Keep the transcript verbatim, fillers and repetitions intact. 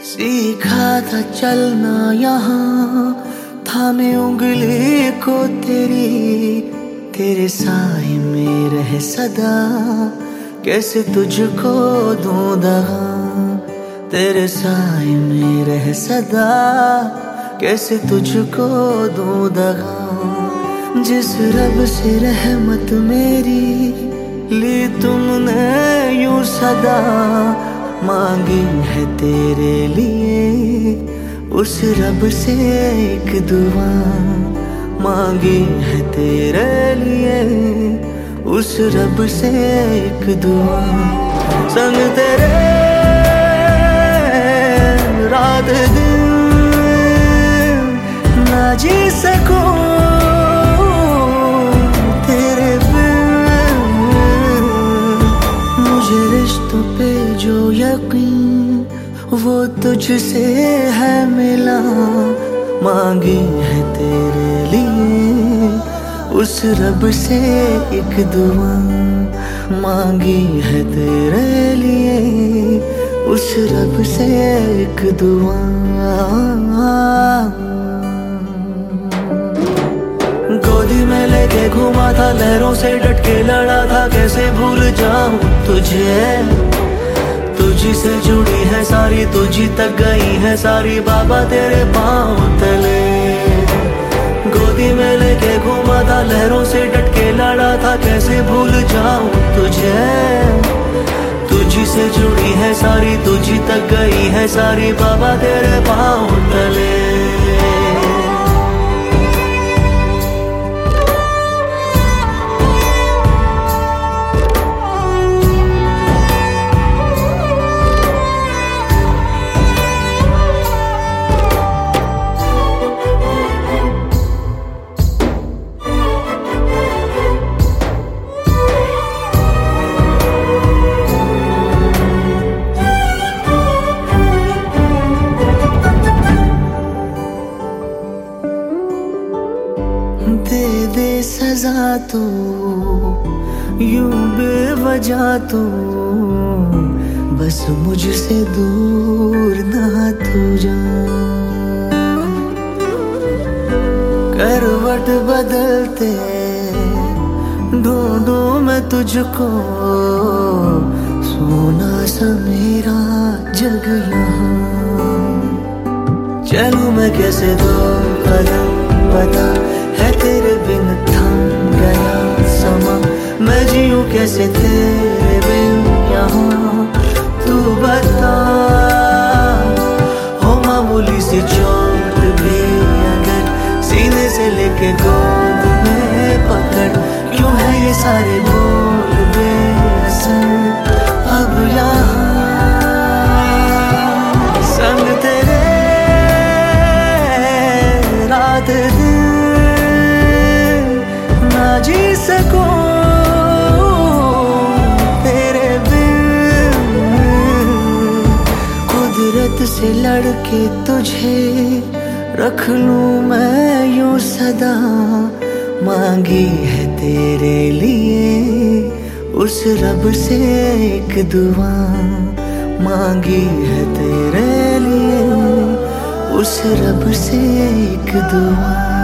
सीखा था चलना यहाँ, थामे उंगली को तेरी, तेरे साए में रह सदा, कैसे तुझको दूं दगा। तेरे साए में रह सदा, कैसे तुझको दूं दगा। जिस रब से रहमत मेरी ली तुमने यूं सदा, मांगी है तेरे लिए उस रब से एक दुआ। मांगी है तेरे लिए उस रब से एक दुआ। संग तेरे रात दिन ना जी सकूं तेरे बिन। मुझे रिश्तों पे जो यकीन वो तुझसे है मिला। मांगी है तेरे लिए उस रब से एक दुआ। मांगी है तेरे लिए उस रब से एक दुआ। गोदी में लेके घूमा था, लहरों से डट के लड़ा था, कैसे भूल जाऊं तुझे। तुझी से जुड़ी है सारी, तुझी तक गई है सारी, बाबा तेरे पाँव तले। गोदी में लेके घूमा था, लहरों से डट के लड़ा था, कैसे भूल जाऊं तुझे। तुझी से जुड़ी है सारी, तुझी तक गई है सारी, बाबा तेरे पाँव तले। दे दे सजा तो यूं बेवजह तो, बस मुझसे दूर ना तू जा। करवट बदलते ढूंढूं मैं तुझको, सोना सा मेरा जग यहाँ। चलूं मैं कैसे दो कदम पता है तेरे बिन थम गया समा। मैं जीऊं कैसे तेरे बिन यहाँ, तू बता। हो मामूली सी चोट भी अगर सीने से लेके गोद में पकड़, क्यों है ये सारे बोल बेअसर अब यहाँ। संग तेरे रात दिन जी सकूं तेरे बिन। कुदरत से लड़के तुझे रख लूं मैं यूं सदा। मांगी है तेरे लिए उस रब से एक दुआ। मांगी है तेरे लिए उस रब से एक दुआ।